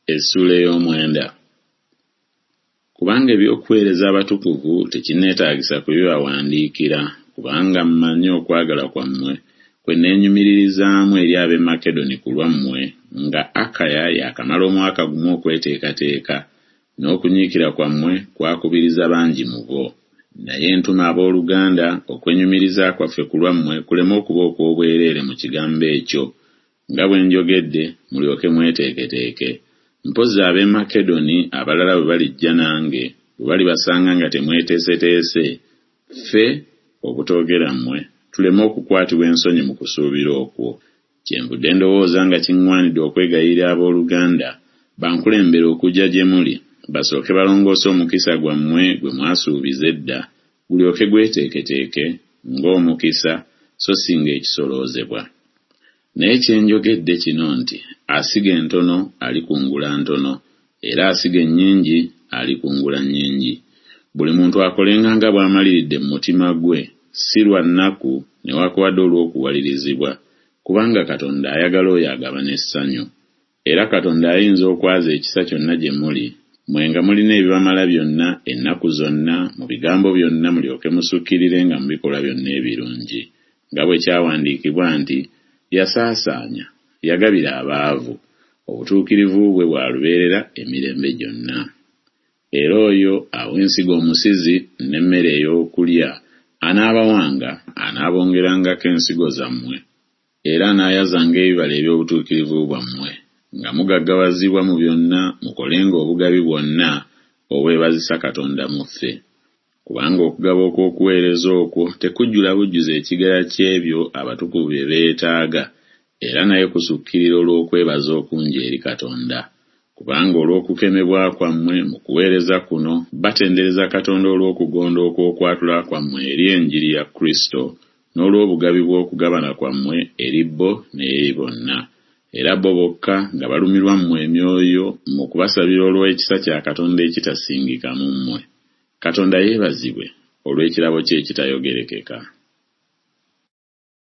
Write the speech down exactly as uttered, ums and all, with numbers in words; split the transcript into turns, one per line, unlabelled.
Essula ey'omwenda. Kubanga eby'okuweereza abatukuvu tekinneetaagisa kubibawandiikira, kubanga mmanyi okwagala kwammwe kwe neenyumiririzaamu eri ab'e Makedoni ku lwammwe, nga Akaya yakamala omwaka gumu okweteekateeka, n'okunyiikira kwammwe kwakubiriza bangi mu bo. Naye ntuma abooluganda okwenyumiriza kwaffe ku lwammwe kuleme okuba okw'obwereere mu kigambo ekyo, nga bwe njogedde mulyoke mweteeketeeke. Mpozzi ab'e Makedoni abalala bwe balijja nange, bwe balibasanga nga temweteeseteese, ffe obutoogera mmwe tuleme okukwatibwa ensonyi mu kusuubira okwo. Kyenvudde ndowooza nga kiŋŋwanidde okwegayirira abooluganda bankulembere okujja gye muli, basooke balongoose omukisa gwammwe gwe mwasuubiza edda, gulyoke gweteeketeeke ng'omukisa so si ng'ekisoloozebwa. Naye kye njogedde kino nti asiga entono alikungula ntono, era asiga ennyingi alikungula nnyingi. Buli muntu akolenga nga bw'amaliridde mu mutima gwe, si lwa nnaku newaakubadde olw'okuwalirizibwa, kubanga Katonda ayagala oyo agabana essanyu. Era Katonda ayinza okwaza ekisa kyonna gye muli, mwe nga mulina ebibamala byonna ennaku zonna, mu bigambo byonna mulyoke musukkirire nga mu bikolwa byonna ebirungi. Nga bwe kyawandiikibwa nti, yasaasaanya, yagabira abaavu, obutuukirivu bwe bwalubeerera emirembe gyonna. Era oyo awa ensigo omusizi n'emmere ey'okulya, anaabawanga anaabongerangako ensigo zammwe, era anaayazanga ebibala eby'obutuukirivu bwammwe, nga mugaggawazibwa mu byonna, mukolenga obugabi bwonna obwebazisa Katonda mu ffe. Kubanga okugaba okw'okuweereza okwo tekujjula bujjuza ekigera ky'ebyo abatukuvu bye beetaaga, era naye kusukkirira olw'okwebaza okungi eri Katonda. Kubanga olw'okukemebwa kwammwe mu kuweereza kuno batendereza Katonda olw'okugonda okw'okwatula kwammwe eri enjiri ya Kristo, n'olw'obugabi bw'okugabana kwammwe eri bo n'eri bonna. Era bo bokka nga balumirwa mmwe emyoyo mu kubasabira olw'ekisa kya Katonda ekitasingika mu mmwe. Katonda yeebazibwe olw'ekirabo kye ekitayogerekeka.